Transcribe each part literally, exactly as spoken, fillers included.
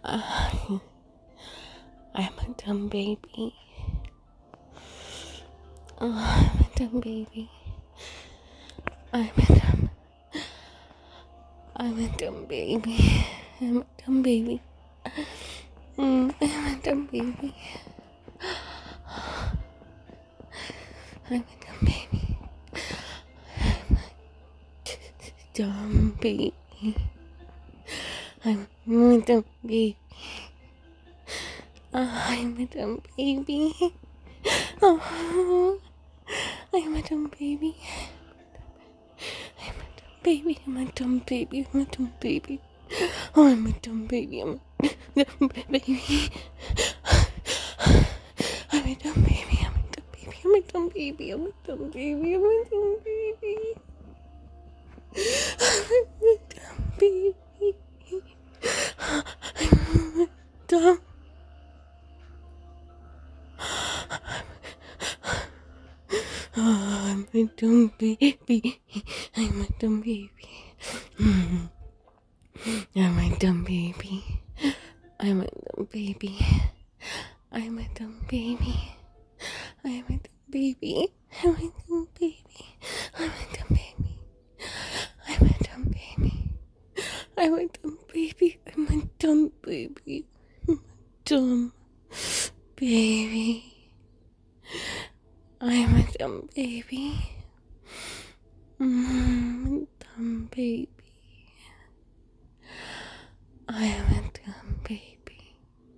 Uh, I'm a dumb baby. Oh, I'm a dumb baby. I'm a dumb. I'm a dumb baby. I'm a dumb baby. Mm, I'm a dumb baby. I'm a dumb baby. I'm a dumb baby. I'm a dumb baby. Oh, I'm a dumb baby. Oh, I'm a dumb baby. I'm a dumb baby. I'm a dumb baby. I'm a dumb baby. Oh, I'm a dumb baby. I'm a dumb baby. I'm a dumb baby. I'm a dumb baby. I'm a dumb baby. I'm a dumb baby. I'm a dumb baby. I'm a dumb baby. I'm a dumb. Oh, I'm a dumb baby. I'm a dumb baby. Mm. I'm a dumb baby. I'm a dumb baby. I'm a dumb baby. I'm a dumb baby. I'm a dumb baby. I'm a dumb baby. I'm a dumb baby. I'm a dumb baby. I'm a dumb baby. I'm a dumb baby. I'm a dumb baby. Mm, dumb baby. I am a dumb baby.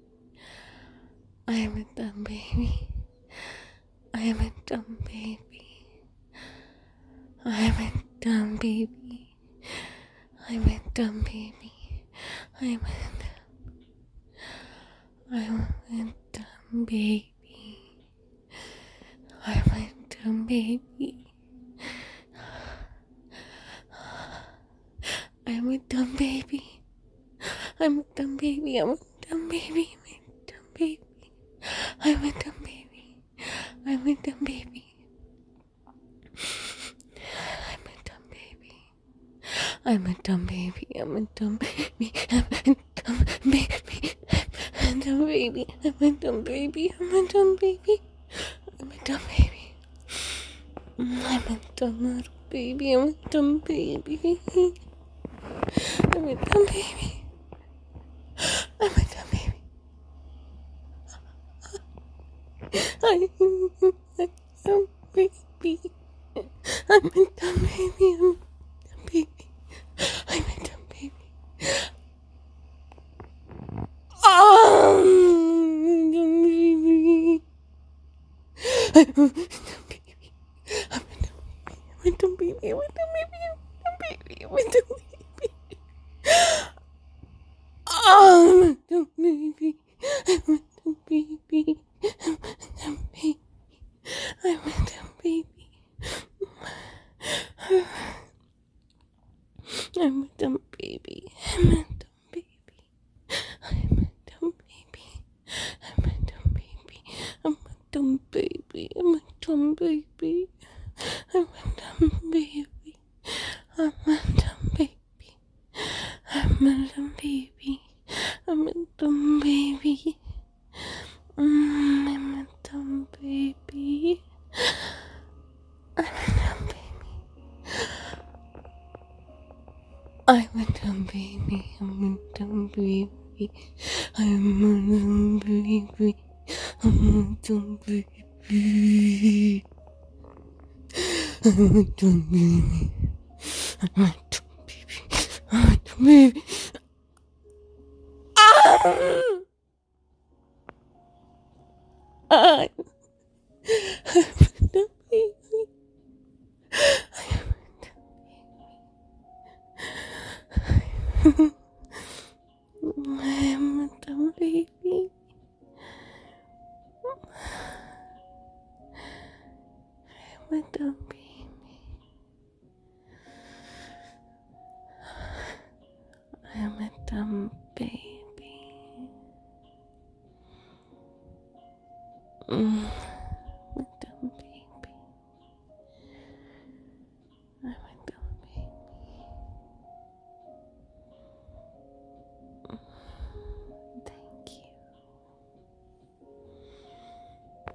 I am a dumb baby. I am a dumb baby. I am a dumb baby. I am a dumb baby. I am a I am a dumb baby. I am a dumb baby. I am a dumb baby. I'm a dumb baby. I'm a dumb baby. I'm a dumb baby. I'm a dumb baby. I'm a dumb baby. I'm a dumb baby. I'm a dumb baby. I'm a dumb baby. I'm a dumb baby. I'm a dumb baby. I'm a dumb baby. I'm a dumb baby. I'm a dumb little baby. I'm a dumb baby. I'm a dumb baby. I'm a dumb baby. I'm a dumb baby. I'm a dumb baby. I'm a dumb baby. I'm a dumb baby. Oh, I'm a dumb baby. I'm a dumb baby. I'm a dumb baby. I'm a dumb baby. I'm a dumb baby. I'm a dumb baby. Oh, I'm a dumb baby. I'm a dumb baby. I'm a dumb baby. I'm a dumb baby. I'm a dumb baby. I'm a dumb baby. I'm a dumb baby. I'm a dumb baby. I'm a dumb baby. I'm a dumb baby. I'm a dumb baby. I'm a dumb baby. I'm a dumb baby. I'm a dumb baby. Mm, I'm a dumb baby. I'm a dumb baby. I'm a dumb baby. I'm a dumb baby. I'm a dumb baby. I'm a dumb baby. I'm a dumb baby. I'm a dumb baby. I'm a dumb baby. Ah! I'm a dumb baby. I'm a dumb baby. I'm a dumb baby. I'm a dumb baby. Mm.